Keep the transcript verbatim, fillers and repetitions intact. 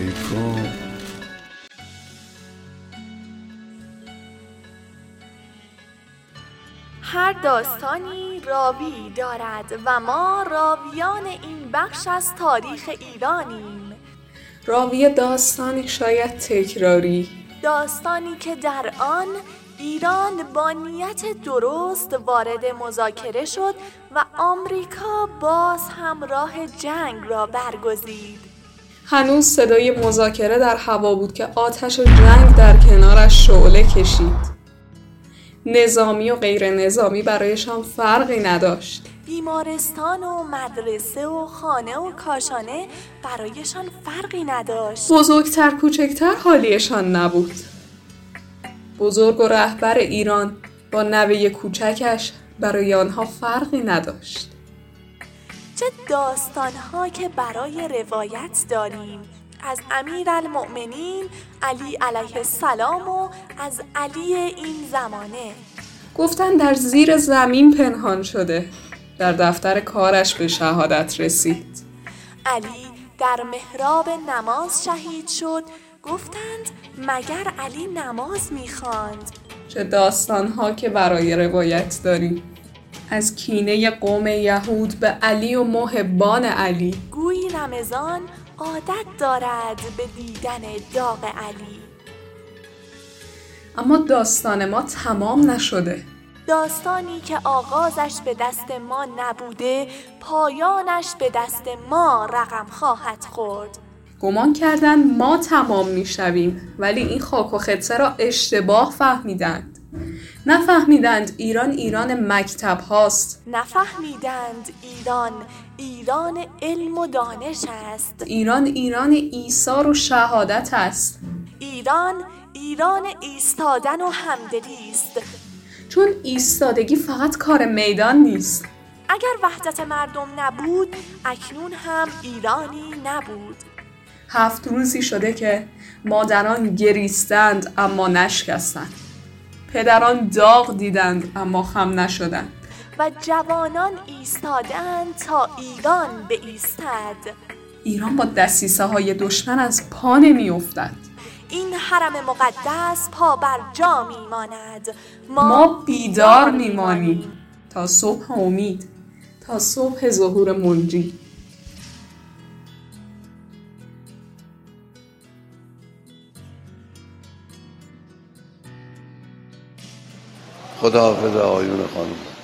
کن. هر داستانی راوی دارد و ما راویان این بخش از تاریخ ایرانیم. راوی داستانی شاید تکراری، داستانی که در آن ایران با نیت درست وارد مذاکره شد و آمریکا باز هم راه جنگ را برگزید. هنوز صدای مذاکره در هوا بود که آتش جنگ در کنارش شعله کشید. نظامی و غیر نظامی برایشان فرقی نداشت. بیمارستان و مدرسه و خانه و کاشانه برایشان فرقی نداشت. بزرگتر کوچکتر حالیشان نبود. بزرگ و رهبر ایران با نوه کوچکش برای آنها فرقی نداشت. چه داستان‌ها که برای روایت داریم، از امیرالمؤمنین علی علیه السلام و از علی این زمانه. گفتن در زیر زمین پنهان شده، در دفتر کارش به شهادت رسید. علی در محراب نماز شهید شد، گفتند مگر علی نماز می‌خواند. چه داستان‌ها که برای روایت داریم، از کینه قوم یهود به علی و محبان علی. گویی رمضان عادت دارد به دیدن داغ علی. اما داستان ما تمام نشده. داستانی که آغازش به دست ما نبوده، پایانش به دست ما رقم خواهد خورد. گمان کردند ما تمام میشویم، ولی این خاک و خطه را اشتباه فهمیدند. نفهمیدند ایران ایران مکتب هاست. نفهمیدند ایران ایران علم و دانش است. ایران ایران ایثار و شهادت است. ایران ایران ایستادن و همدلی است. چون ایستادگی فقط کار میدان نیست. اگر وحدت مردم نبود، اکنون هم ایرانی نبود. هفت روزی شده که مادران گریستند اما نشکستند. پدران داغ دیدند اما خم نشدند. و جوانان ایستادند تا ایران بایستد. ایران با دسیسه های دشمن از پا نمی افتد. این حرم مقدس پا بر جا می ماند. ما, ما بیدار می مانیم تا صبح امید، تا صبح ظهور منجی. خداحافظ آقایون خانم.